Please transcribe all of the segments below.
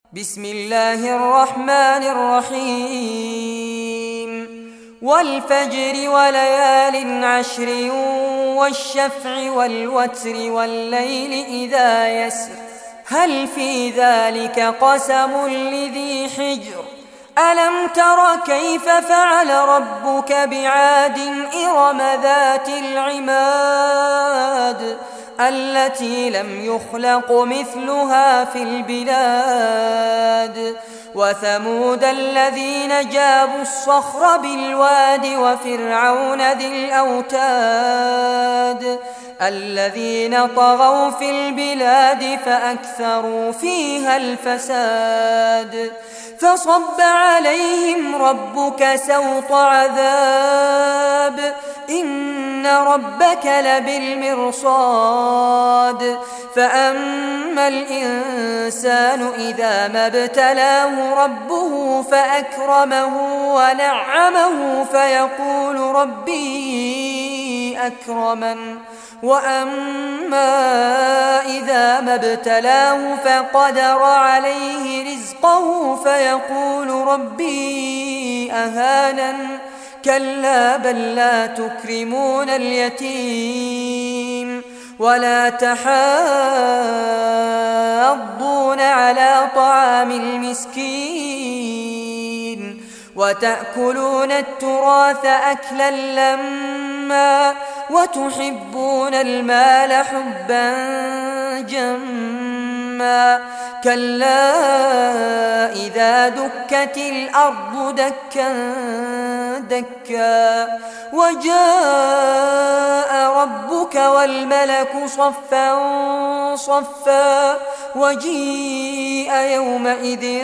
بسم الله الرحمن الرحيم والفجر وليال عشر والشفع والوتر والليل إذا يسر هل في ذلك قسم لذي حجر ألم تر كيف فعل ربك بعاد إرم ذات العماد التي لم يخلق مثلها في البلاد وثمود الذين جابوا الصخر بالواد وفرعون ذي الأوتاد الذين طغوا في البلاد فأكثروا فيها الفساد فصب عليهم ربك سوط عذاب إن ربك لبالمرصاد فأما الإنسان إذا ما ابتلاه ربه فأكرمه ونعمه فيقول ربي أكرمن وأما إذا ما ابتلاه فقدر عليه رزقه فيقول ربي أهانن كلا بل لا تكرمون اليتيم ولا تحاضون على طعام المسكين وتأكلون التراث أكلا لما وتحبون المال حبا جما كلا إذا دكت الأرض دكا دكا وجاء ربك والملك صفا صفا وجيء يومئذ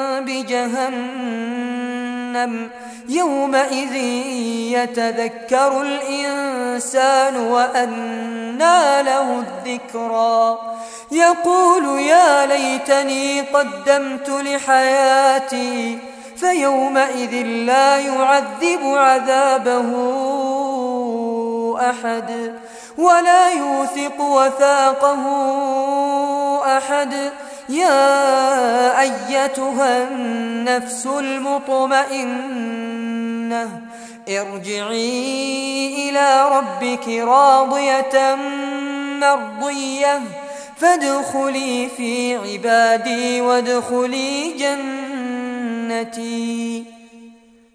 بجهنم يومئذ يتذكر الإنسان وأنى له الذكرى يقول يا ليتني قدمت لحياتي فيومئذ لا يعذب عذابه أحد ولا يوثق وثاقه أحد يا أيتها النفس المطمئنة ارجعي إلى ربك راضية مرضية فادخلي في عبادي وادخلي جنتي